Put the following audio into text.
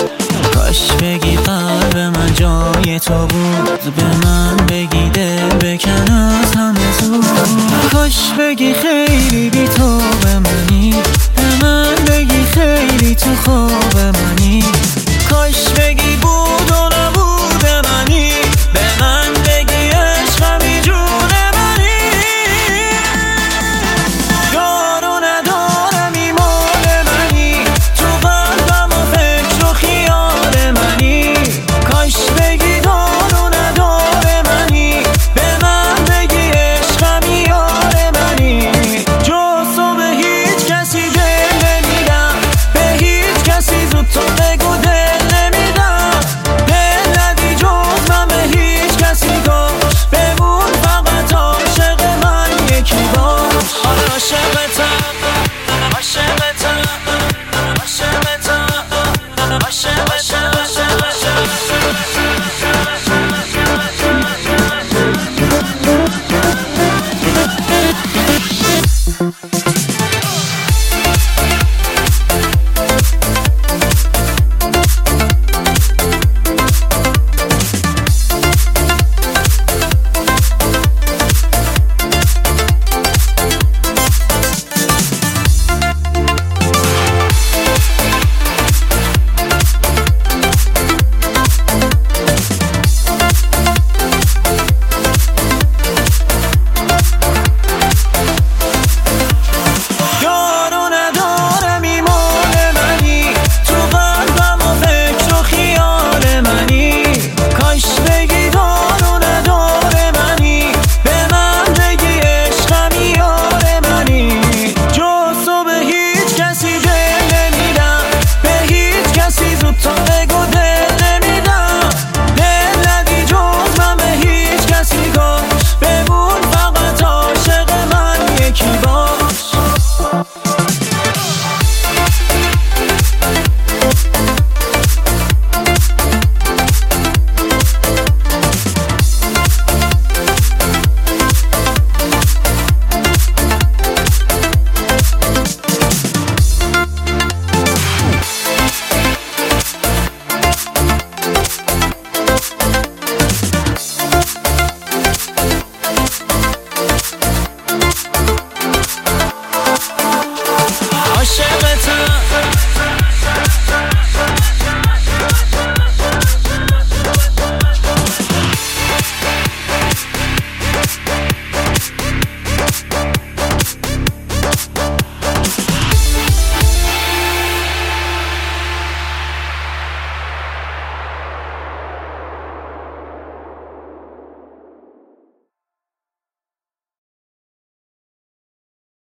کاش بگی قلب من جای تو بود، به من بگی دل بکن از همه زود. کاش بگی خیلی بی تو به منی، به من بگی خیلی تو خواب منی. کاش بگی بود و نبود منی، به من بگی عشقمی جون منی. یارو ندارمی مال منی، تو قلبم و فکر و خیال منی. کاش بگی دارو نداره منی، به من بگی عشقمی یار منی. جز تو به هیچ کسی دل نمیدم، به هیچ کسی زود تو بگو دل